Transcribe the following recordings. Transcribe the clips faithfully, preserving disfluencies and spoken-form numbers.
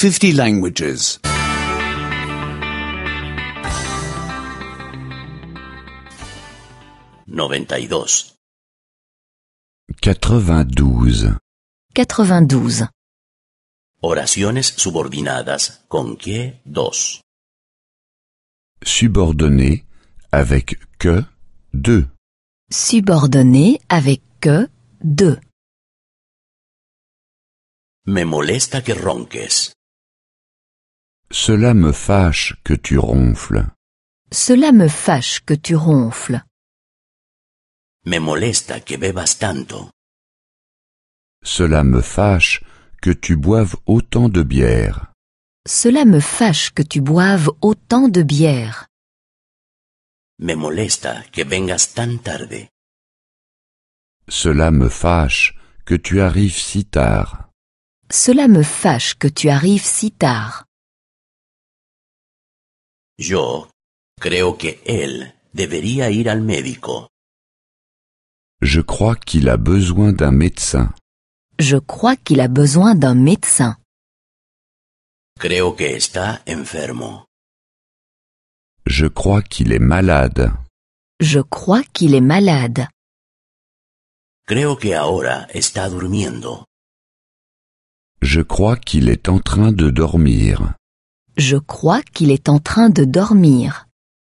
fifty languages. noventa y dos. quatre-vingt-douze. quatre-vingt-douze. Oraciones subordinadas con que dos. Subordonné avec que deux. Subordonné avec que deux. Me molesta que ronques. Cela me fâche que tu ronfles. Cela me fâche que tu ronfles. Me molesta que bebas tanto. Cela me fâche que tu boives autant de bière. Cela me fâche que tu boives autant de bière. Me molesta que vengas tan tarde. Cela me fâche que tu arrives si tard. Cela me fâche que tu arrives si tard. Yo creo que él debería ir al médico. Je crois qu'il a besoin d'un médecin. Je crois qu'il a besoin d'un médecin. Creo que está enfermo. Je crois qu'il est malade. Je crois qu'il est malade. Creo que ahora está durmiendo. Je crois qu'il est en train de dormir. Je crois qu'il est en train de dormir.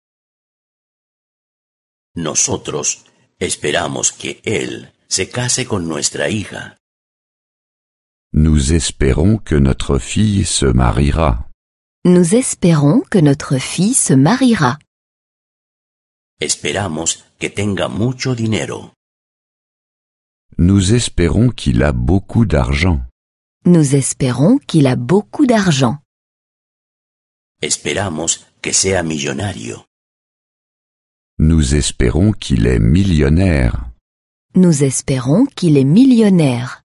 Nosotros esperamos que él se case con nuestra hija. Nous espérons que notre fille se mariera. Nous espérons que notre fille se mariera. Esperamos que tenga mucho dinero. Nous espérons qu'il a beaucoup d'argent. Nous espérons qu'il a beaucoup d'argent. Esperamos que sea millonario. Nous espérons qu'il est millionnaire. Nous espérons qu'il est millionnaire.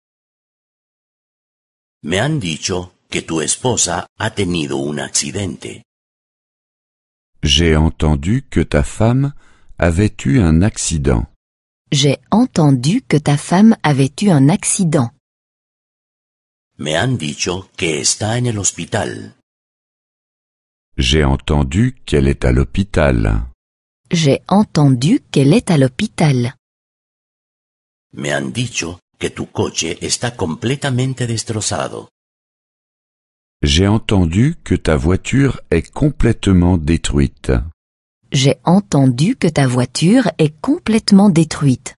Me han dicho que tu esposa ha tenido un accidente. J'ai entendu que ta femme avait eu un accident. J'ai entendu que ta femme avait eu un accident. Me han dicho que está en el hospital. J'ai entendu qu'elle est à l'hôpital. J'ai entendu qu'elle est à l'hôpital. Me han dicho que tu coche está completamente destrozado. J'ai entendu que ta voiture est complètement détruite. J'ai entendu que ta voiture est complètement détruite.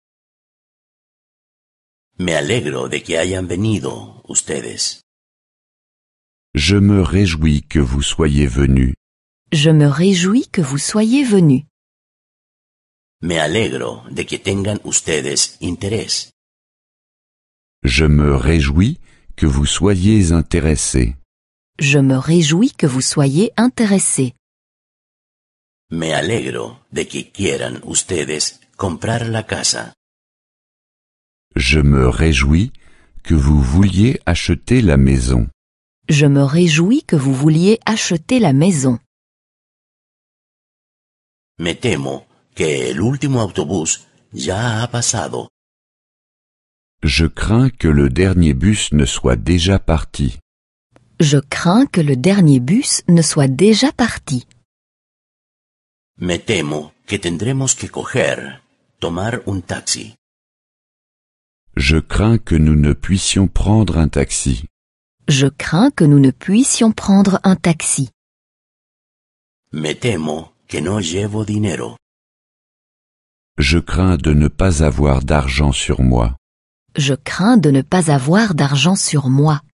Me alegro de que hayan venido ustedes. Je me réjouis que vous soyez venus. Je me réjouis que vous soyez venus. Me alegro de que tengan ustedes interés. Je me réjouis que vous soyez intéressés. Je me réjouis que vous soyez intéressés. Me alegro de que quieran ustedes comprar la casa. Je me réjouis que vous vouliez acheter la maison. Je me réjouis que vous vouliez acheter la maison. Me temo que el último autobús ya ha pasado. Je crains que le dernier bus ne soit déjà parti. Je crains que le dernier bus ne soit déjà parti. Me temo que tendremos que coger, tomar un taxi. Je crains que nous ne puissions prendre un taxi. Je crains que nous ne puissions prendre un taxi. Me temo que no llevo dinero. Je crains de ne pas avoir d'argent sur moi. Je crains de ne pas avoir d'argent sur moi.